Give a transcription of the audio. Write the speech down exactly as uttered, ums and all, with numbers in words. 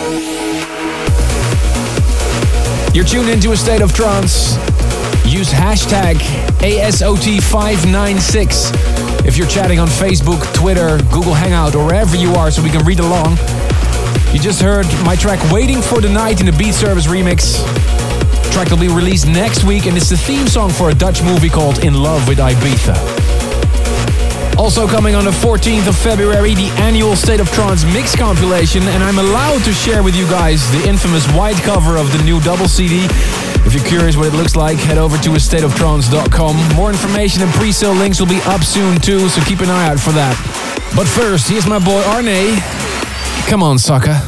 You're tuned into A State of Trance. Use hashtag A S O T five nine six if you're chatting on Facebook, Twitter, Google Hangout, or wherever you are so we can read along. You just heard my track Waiting for the Night in the Beat Service remix. The track will be released next week and it's the theme song for a Dutch movie called In Love with Ibiza. Also coming on the fourteenth of February, the annual State of Trance mix compilation, and I'm allowed to share with you guys the infamous white cover of the new double C D. If you're curious what it looks like, head over to a state of trance dot com. More information and pre-sale links will be up soon too, so keep an eye out for that. But first, here's my boy Arne. Come on, sucker.